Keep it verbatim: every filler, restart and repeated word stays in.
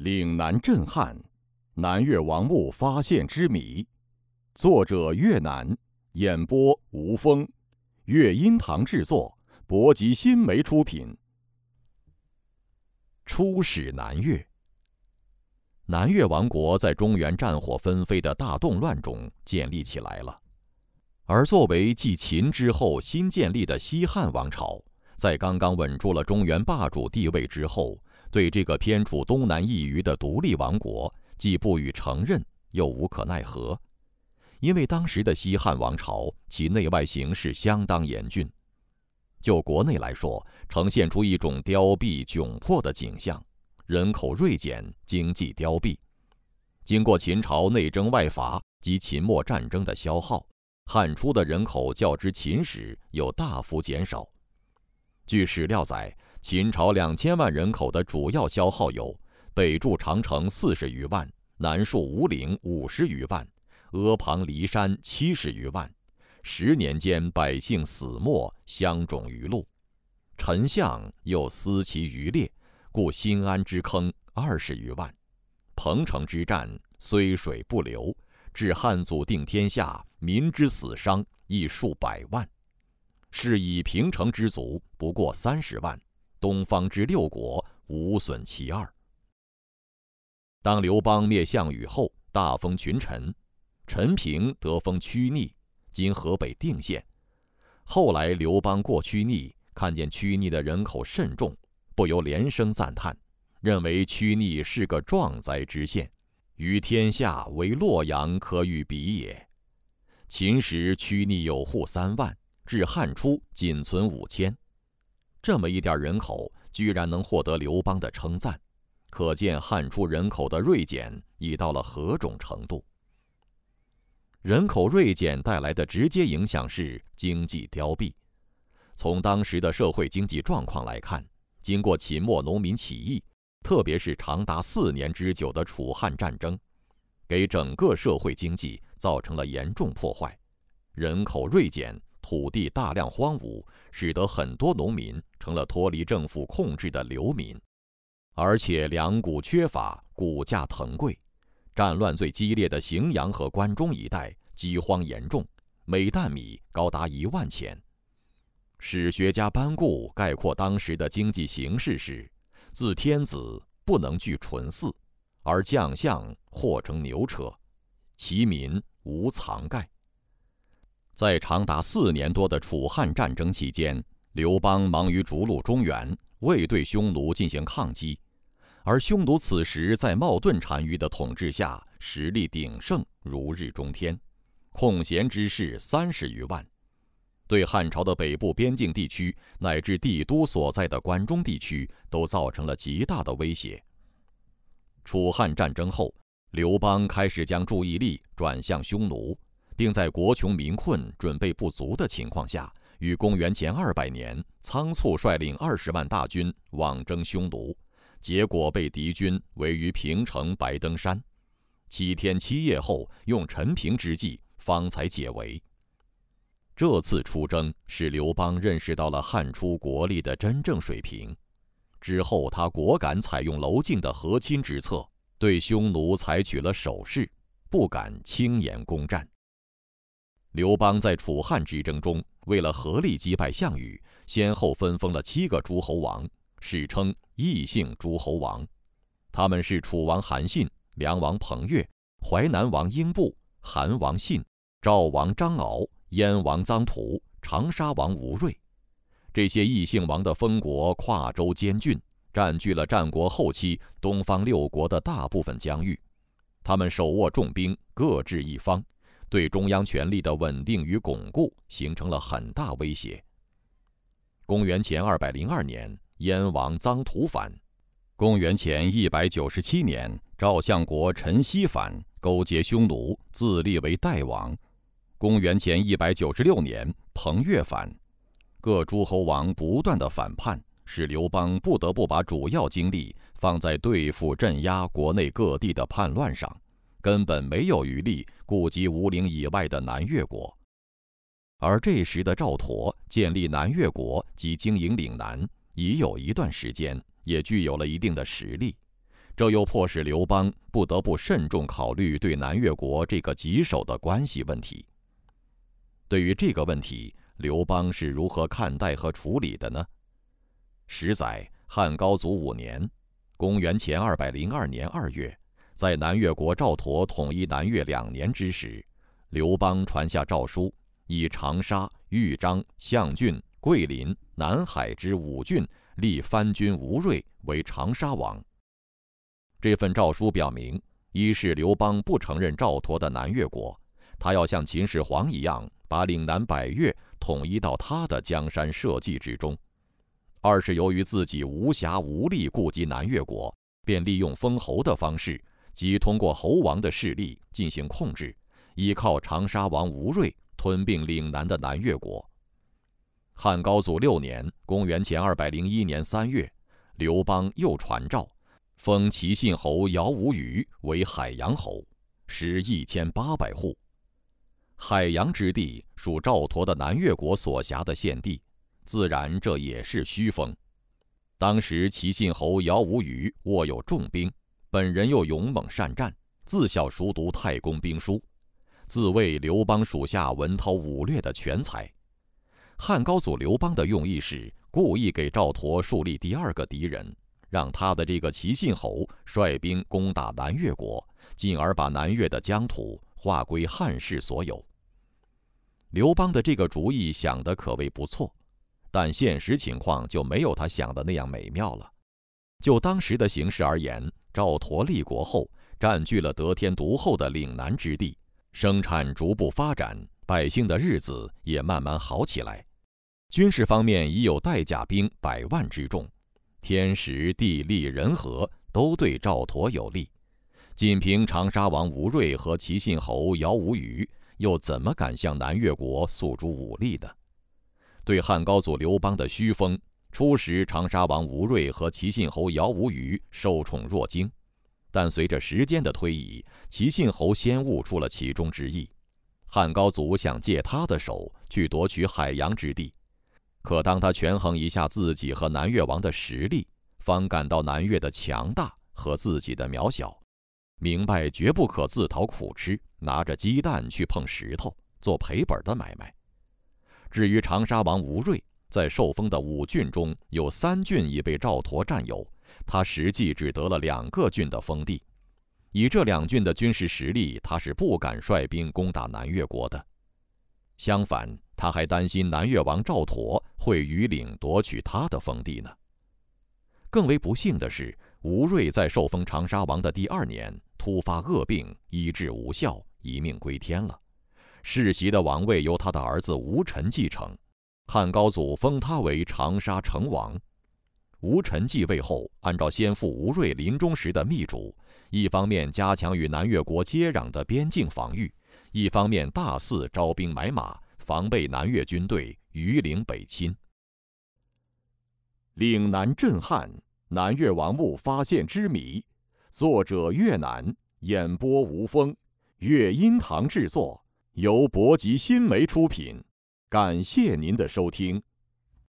岭南震撼，南越王墓发现之谜。作者越南，演播吴峰，乐音堂制作，博吉新媒出品。初始南越。南越王国在中原战火纷飞的大动乱中建立起来了，而作为继秦之后新建立的西汉王朝，在刚刚稳住了中原霸主地位之后，对这个偏处东南一隅的独立王国，既不予承认，又无可奈何。因为当时的西汉王朝，其内外形势相当严峻。就国内来说，呈现出一种凋敝窘迫的景象，人口锐减，经济凋敝。经过秦朝内征外伐及秦末战争的消耗，汉初的人口较之秦时有大幅减少。据史料载，秦朝两千万人口的主要消耗有：北筑长城四十余万，南戍吴岭五十余万，阿房离山七十余万。十年间，百姓死没，相种于路。丞相又思其余烈，故新安之坑二十余万。彭城之战，虽水不流，至汉祖定天下，民之死伤亦数百万。是以平城之卒不过三十万，东方之六国无损其二。当刘邦灭项羽后，大封群臣，陈平得封曲逆，今河北定县。后来刘邦过曲逆，看见曲逆的人口甚众，不由连声赞叹，认为曲逆是个壮哉之县，于天下唯洛阳可与比也。秦时曲逆有户三万，至汉初仅存五千。这么一点人口，居然能获得刘邦的称赞，可见汉初人口的锐减已到了何种程度。人口锐减带来的直接影响是经济凋敝。从当时的社会经济状况来看，经过秦末农民起义，特别是长达四年之久的楚汉战争，给整个社会经济造成了严重破坏。人口锐减，土地大量荒芜，使得很多农民成了脱离政府控制的流民。而且粮谷缺乏，谷价腾贵。战乱最激烈的荥阳和关中一带饥荒严重，每担米高达一万钱。史学家班固概括当时的经济形势是：自天子不能具纯祀，而将相或乘牛车，其民无藏盖。在长达四年多的楚汉战争期间，刘邦忙于逐鹿中原，未对匈奴进行抗击。而匈奴此时在冒顿单于的统治下，实力鼎盛，如日中天，空闲之士三十余万，对汉朝的北部边境地区乃至帝都所在的关中地区都造成了极大的威胁。楚汉战争后，刘邦开始将注意力转向匈奴，并在国穷民困、准备不足的情况下，于公元前二百年仓促率领二十万大军往征匈奴。结果被敌军围于平城白登山，七天七夜后，用陈平之计方才解围。这次出征使刘邦认识到了汉初国力的真正水平。之后他果敢采用娄敬的和亲之策，对匈奴采取了守势，不敢轻言攻战。刘邦在楚汉之争中，为了合力击败项羽，先后分封了七个诸侯王，史称异姓诸侯王。他们是楚王韩信、梁王彭越、淮南王英布、韩王信、赵王张敖、燕王臧荼、长沙王吴瑞。这些异姓王的封国跨州兼郡，占据了战国后期东方六国的大部分疆域。他们手握重兵，各治一方，对中央权力的稳定与巩固形成了很大威胁。公元前二百零二年，燕王臧荼反。公元前一百九十七年，赵相国陈豨反，勾结匈奴，自立为代王。公元前一百九十六年，彭越反。各诸侯王不断的反叛，使刘邦不得不把主要精力放在对付镇压国内各地的叛乱上，根本没有余力顾及吴岭以外的南越国。而这时的赵佗建立南越国及经营岭南，已有一段时间，也具有了一定的实力。 这又迫使刘邦不得不慎重考虑对南越国这个棘手的关系问题。对于这个问题，刘邦是如何看待和处理的呢？史载汉高祖五年，公元前二百零二年二月，在南越国赵佗统一南越两年之时，刘邦传下诏书，以长沙、豫章、象郡、桂林、南海之五郡立藩君吴芮为长沙王。这份诏书表明，一是刘邦不承认赵佗的南越国，他要像秦始皇一样，把岭南百越统一到他的江山社稷之中；二是由于自己无暇无力顾及南越国，便利用封侯的方式，即通过侯王的势力进行控制，依靠长沙王吴芮吞并岭南的南越国。汉高祖六年，公元前二百零一年三月，刘邦又传诏，封齐信侯姚无虞为海阳侯，食一千八百户。海阳之地属赵佗的南越国所辖的县地，自然这也是虚封。当时齐信侯姚无虞握有重兵，本人又勇猛善战，自小熟读太公兵书，自谓刘邦属下文韬武略的全才。汉高祖刘邦的用意是故意给赵佗树立第二个敌人，让他的这个齐信侯率兵攻打南越国，进而把南越的疆土划归汉室所有。刘邦的这个主意想得可谓不错，但现实情况就没有他想的那样美妙了。就当时的形势而言，赵佗立国后，占据了得天独厚的岭南之地，生产逐步发展，百姓的日子也慢慢好起来。军事方面已有带甲兵百万之众，天时地利人和都对赵佗有利。仅凭长沙王吴芮和齐信侯姚无虞，又怎么敢向南越国诉诸武力呢？对汉高祖刘邦的虚封，初时长沙王吴芮和齐信侯姚无虞受宠若惊，但随着时间的推移，齐信侯先悟出了其中之意。汉高祖想借他的手去夺取海阳之地，可当他权衡一下自己和南越王的实力，方感到南越的强大和自己的渺小，明白绝不可自讨苦吃，拿着鸡蛋去碰石头，做赔本的买卖。至于长沙王吴芮，在受封的五郡中有三郡已被赵佗占有，他实际只得了两个郡的封地。以这两郡的军事实力，他是不敢率兵攻打南越国的。相反，他还担心南越王赵佗会逾岭夺取他的封地呢。更为不幸的是，吴芮在受封长沙王的第二年突发恶病，医治无效，一命归天了。世袭的王位由他的儿子吴臣继承，汉高祖封他为长沙成王。吴臣继位后，按照先父吴芮临终时的密嘱，一方面加强与南越国接壤的边境防御，一方面大肆招兵买马，防备南越军队逾岭北侵。岭南震撼，南越王墓发现之谜，作者越南，演播吴峰，乐音堂制作，由博吉新媒出品。感谢您的收听。